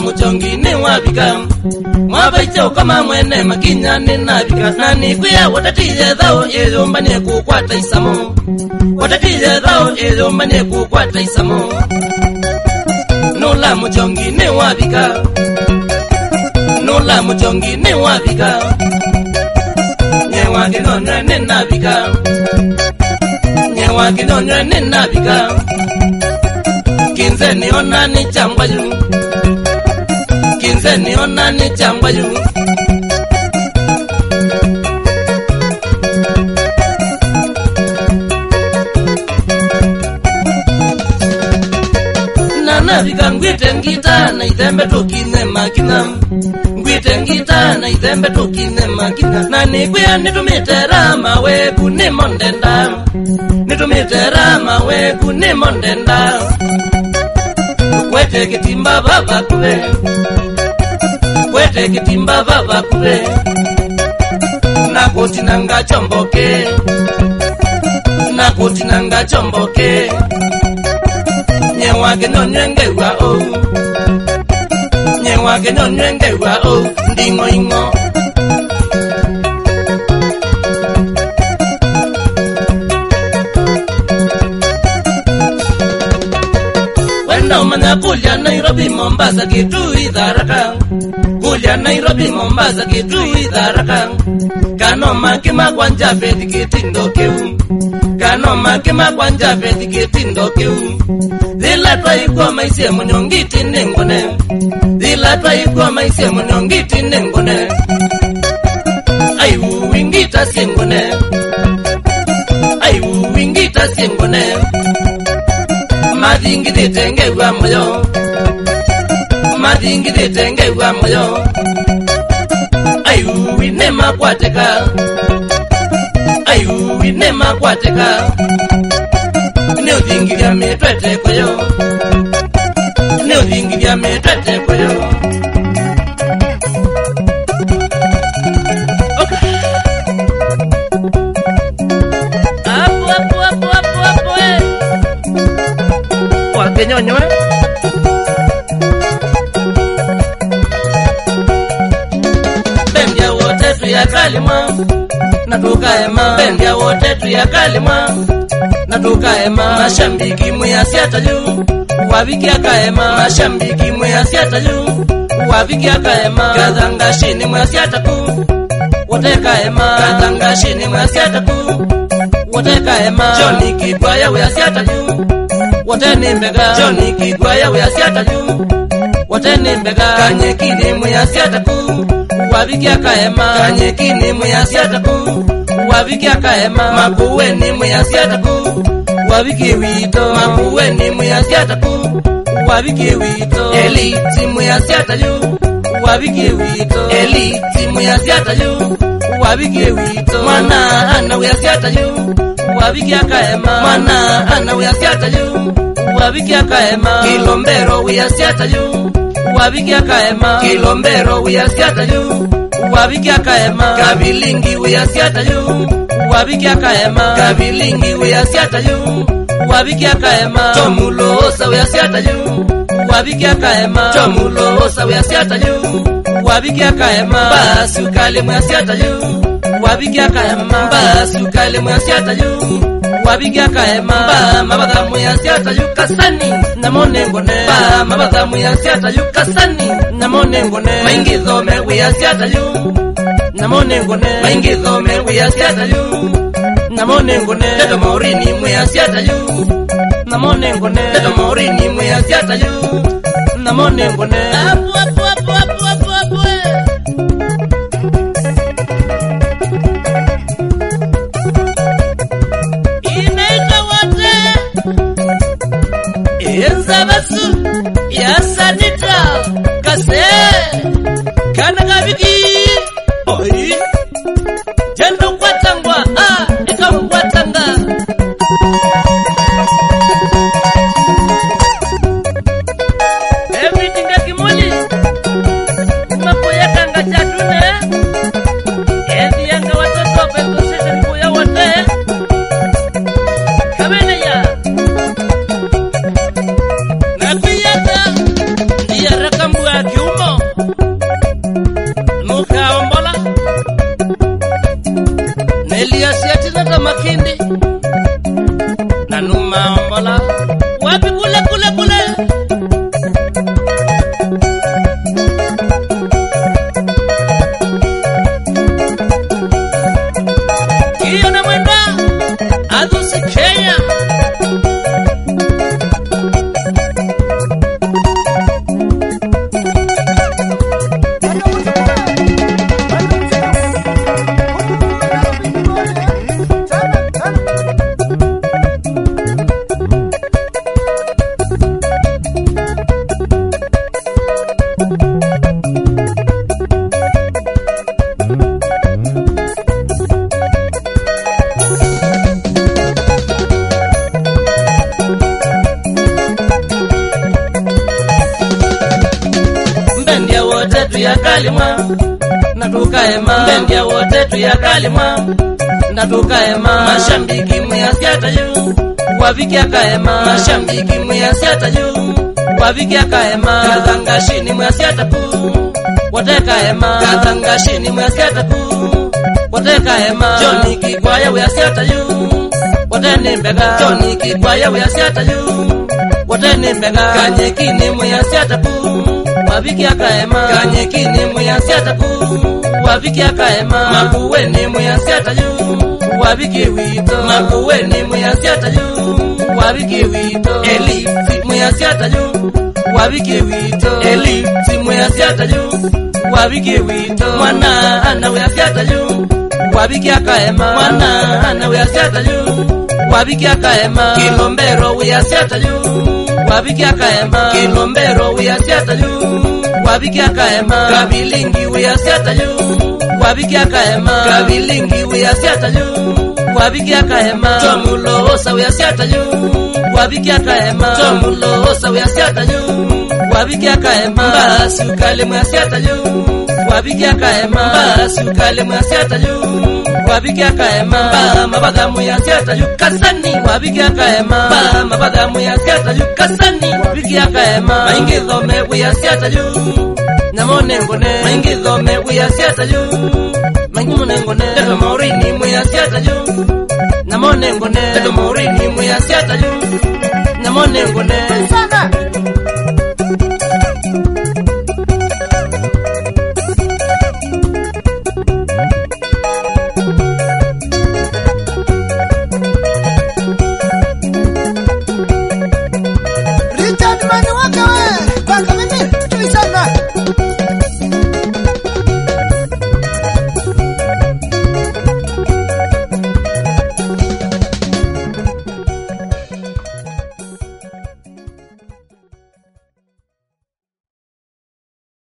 muchongi ni wabika mwabaicho kama mwene makinya ni nabika nani kuya watatize dhao ezomba ne kukwata isamo watatize dhao ezomba ne kukwata isamo nola muchongi ni wabika nola muchongi ni wabika nyewa kinonra ni nabika nyewa kinonra ni nabika kinze ni ona ni chambaju kinze ni ona ni chambaju nana vika ngwite ngita na itembe tukine makina ngwite ngita na itembe tukine makina nani kuya nitumitera mawe kune mondenda nitumitera mawe kune mondenda kwete kitimba baba kule kwete kitimba baba kule nakoti nanga chomboke nakoti nanga chomboke nyewa genonyengewa o nyewa genonyengewa o ndingo ingo Mana kulia Nairobi Mombasa kitu idharaka kulia Nairobi Mombasa kitu idharaka kano makima kwanja pedi kitindo keu kano makima kwanja pedi kitindo keu zila twaikwa maisha munyongiti nengone zila twaikwa maisha munyongiti nengone ayu wingita singone ayu wingita singone madingide tengewa moyo madingide tengewa moyo ayu inema kwateka ayu inema kwateka ne udingidia metwete koyo ne udingidia metwete koyo Nyonyo bendia wote tu ya kalima na tukaema bendia wote tu ya kalima na tukaema mashambiki muyasiata juu wabiki akaema mashambiki muyasiata juu wabiki akaema kadanga shini muyasiata ku wote kaema kadanga shini muyasiata ku wote kaema Johnny Kibwaya muyasiata juu wote ni mbega Johnny Kibwaya muyasiata juu wote ni mbega kanyekini muyasiata ku wabiki akaema kanyekini muyasiata ku wabiki akaema mabuweni muyasiata ku wabiki wito mabuweni muyasiata ku wabiki wito eliti muyasiata juu wabiki wito eliti muyasiata juu wabiki wito mwana ana muyasiata juu wabiki akaema mwana ana muyasiata juu wabiki akaema Kilombero muyasiata juu wabiki akaema Kilombero muyasiata juu wabiki akaema Kabilingi muyasiata juu wabiki akaema Kabilingi muyasiata juu wabiki akaema Tomulosa muyasiata juu wabiki akaema Tomulosa muyasiata juu wabiki akaema Basukali muyasiata juu wabiki akaema Basukali muyasiata juu wabiki akaema Mabaga muyasiata juu kasani na monengone Mabaga muyasiata juu kasani na monengone maingizo me muyasiata juu na monengone maingizo me muyasiata juu na monengone Teto Morini muyasiata juu na monengone Teto Morini muyasiata juu na monengone apu apu apu apu apu apu inaita wote enzabasu ya sanita kase kana gabiki oi jendo kwatangwa ikakwatanga everything akimoli mambo yakanga chatune ezi yanga watoto peto session kuya wote kamene ya na kuyata ndiye rakambu akiwa Makindi na Numa Ombola wapi kule kule kule Kiyo na Mwenda Adusi Kenya Kalimwa na tukaema Mbendia wote tu ya Kalimwa na tukaema Mashambiki muyasiata yu Waviki akaema Mashambiki muyasiata yu Waviki akaema Kathangashini muyasiata ku Wote kaema Kathangashini muyasiata ku Wote kaema Johnny Kikwaya uyasiata yu Wote nimbega Johnny Kikwaya uyasiata yu Wote nimbega Kanyekini muyasiata ku Waviki akaema Kanyekini muyasiata ku Waviki akaema Makuweni muyasiata yu Waviki wito Makuweni muyasiata yu Waviki wito Elipsi muyasiata yu Waviki wito Elipsi muyasiata yu Waviki wito Mwana ana uyasiata yu Waviki akaema Mwana ana uyasiata yu Waviki akaema Kilombero uyasiata yu Waviki akaema Kilombero uyasiata yu Waviki akaema Kabilingi uyasiata yu Waviki akaema Kabilingi uyasiata yu Waviki akaema Tomulo osa uyasiata yu Waviki akaema Tomulo osa uyasiata yu Waviki akaema Mbasi ukale muyasiata yu Waviki akaema Mbasi ukale muyasiata yu Waviki akaema Mabaga muyasiata yu Kasani Waviki akaema Mabaga muyasiata yu Kasani Waviki akaema Maingithome uyasiata yu Namone ngone Maingithome uyasiata yu Maingumune ngone Teto Maurini muyasiata yu Namone ngone Teto Maurini muyasiata yu Namone ngone